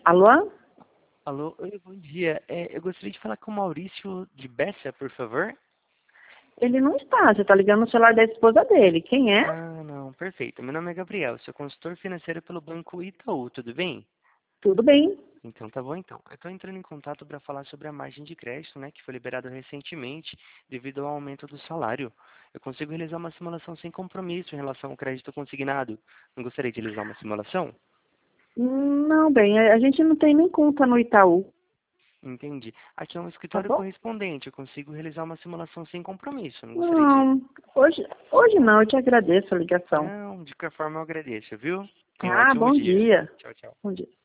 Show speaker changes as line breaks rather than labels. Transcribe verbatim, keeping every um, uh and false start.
Alô?
Alô, oi, bom dia. É, eu gostaria de falar com o Maurício de Bessa, por favor.
Ele não está, você está ligando no celular da esposa dele. Quem é?
Ah, não, perfeito. Meu nome é Gabriel, sou consultor financeiro pelo Banco Itaú, tudo bem?
Tudo bem.
Então tá bom então. Eu estou entrando em contato para falar sobre a margem de crédito, né, que foi liberada recentemente devido ao aumento do salário. Eu consigo realizar uma simulação sem compromisso em relação ao crédito consignado. Não gostaria de realizar uma simulação?
Hum, Não, bem, a a gente não tem nem conta no Itaú,
Entendi. Aqui é um
tá
escritório
bom?
correspondente, eu consigo realizar uma simulação sem compromisso. Não gostaria de.
Não, hoje, hoje não, eu te agradeço a ligação.
Não, de qualquer forma eu agradeço, viu? Tenha um
Tá,
ótimo
bom
dia.
dia.
Tchau, tchau.
Bom dia.